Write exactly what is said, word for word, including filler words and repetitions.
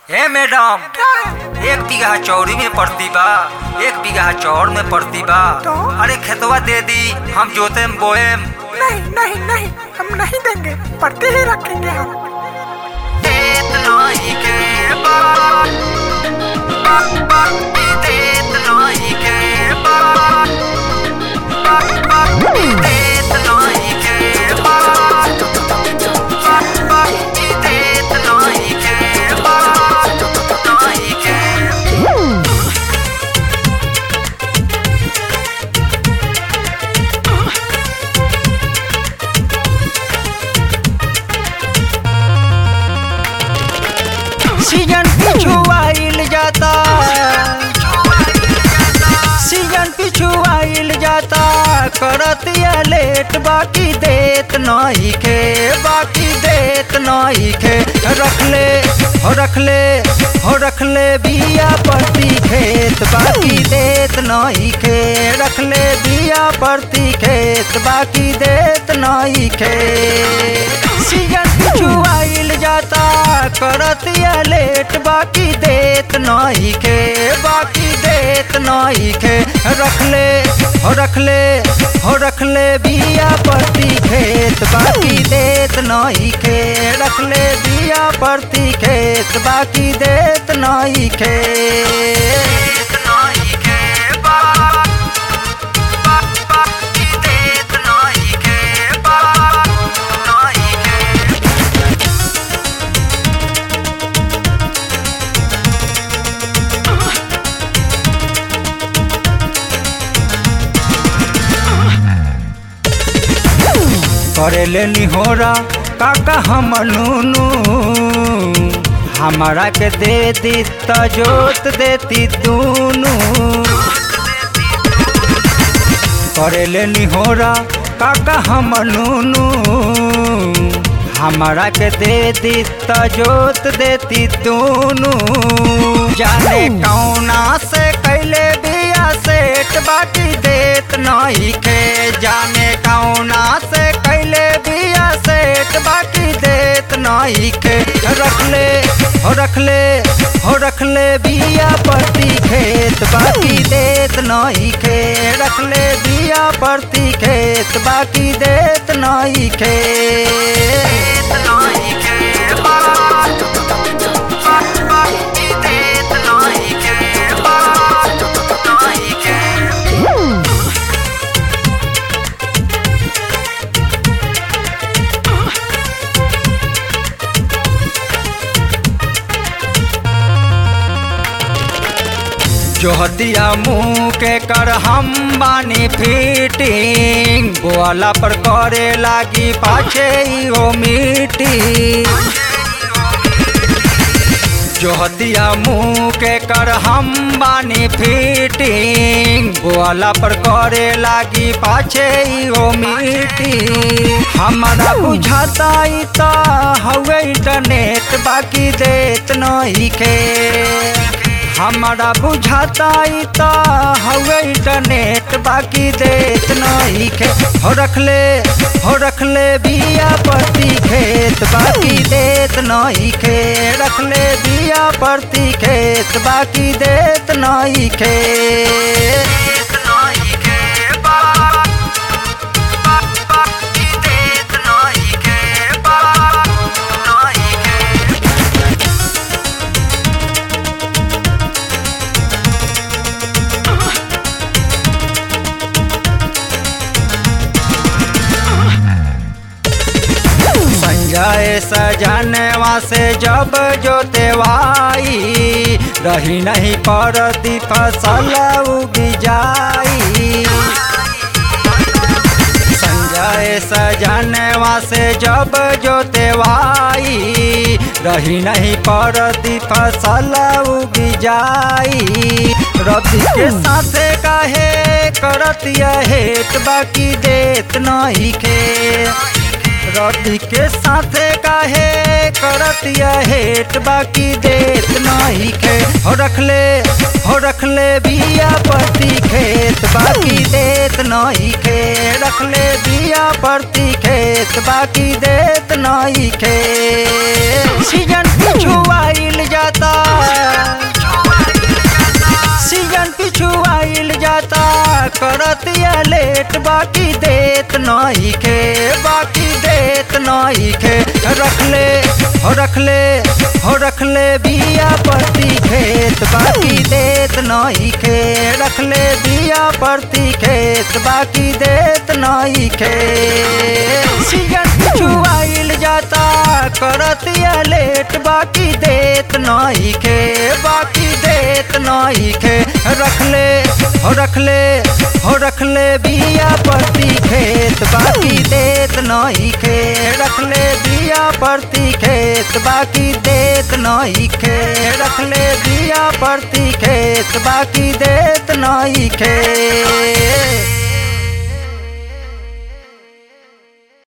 हे मैडम, एक बीघा चौरी में पड़ती बा, एक बीघा चौर में पड़ती बा। तो? अरे खेतवा दे दी, हम जोतेम बोएम। नहीं नहीं नहीं, हम नहीं देंगे, पड़ते ही रखेंगे हम। देत नहीं के बा, बा, बा, देत नहीं के बा, बा, बा, देत नहीं के बा, बा, बा, देत नहीं के बा, नहीं के। सीजन पिछू आइल जाता, सीजन पिछू आइल जाता, करतिया लेट बाकी देत नहीं खे, बाकी देत नहीं खे। रख ले हो रख ले हो रख ले बिया परती खेत, बाकी देत नहीं खे। रख ले बिया परती खेत, बाकी देत नहीं खे। सीजन पिछू आइल जाता, करतिया लेट बाकी देत नहीं खे, बाकी देत नहीं खे। रख ले हो रख ले हो रख ले बिया परती खेत, बाकी देत नहीं खे। रख ले बिया परती खेत, बाकी देत नहीं खे। देत नहीं के बा, बा, बा, देत नहीं के बा, नहीं के। करेले निहोरा काका हम नूनू, हमारा के दे दी त जोत देती दूनू। करेले निहोरा काका हम नूनू, हमारा के दे दी त जोत देती दूनू। जाने कौना से कैले बिया सेठ, बाकी देत नहीं खे। जाने कौना से कैले बिया सेठ, बाकी देत नहीं खे। रख ले हो रख ले हो रख ले बिया परती खेत, बाकी देत नहीं खे। रख ले बिया परती खेत, बाकी देत नहीं खे। देत नहीं के बा, बा, बा, देत नहीं के बा, नहीं के। जोहतिया मुँह के कर हम बानी फिटिंग, बोला पर करे लागी पाछे इहो मीटिंग। जोहतिया मुँह के कर हम बानी फिटिंग, बोला पर करे लागी पाछे इहो मीटिंग। हमारा बुझाता ई त हवे इंटरनेट, बाकी देत नहीं खे। हमारा बुझाता ई त हवे इंटरनेट, बाकी देत नहीं खे। हो रख ले हो रख ले बिया परती खेत, बाकी देत नहीं खे। रख ले बिया परती खेत, बाकी देत नहीं खे। देत नहीं के बा, बा, बा, देत नहीं के बा, नहीं के। संजय सजनवा से जब जोतेवाई, रही नहीं पड़ती फसल उगी जाई। संजय सजनवा से जब जोतेवाई, रही नहीं पड़ती फसल उगी जाई। रबी के साथे काहे करतिया हेट, बाकी देत नहीं खे। रबी के साथे काहे करतिया हेट, बाकी देत नहीं खे। हो रख ले हो रख ले बिया परती खेत, बाकी देत नहीं खे। रख ले बिया परती खेत, बाकी देत नहीं खे। सीजन पिछू आइल जाता, रख ले हो रख ले बिया प्रति खेत बाकी देत नहीं खे रख ले बिया प्रति खेत बाकी देत नहीं खे सीजन पिछुआइल जाता करतिया लेट बाकी देत नहीं खे बाकी देत नहीं खे रख ले हो रख ले हो रख ले बिया प्रति खेत बाकी देत नहीं खे रख ले बिया प्रति खेत बाकी देत नहीं खे रख ले बिया प्रति खेत बाकी देत नहीं खे।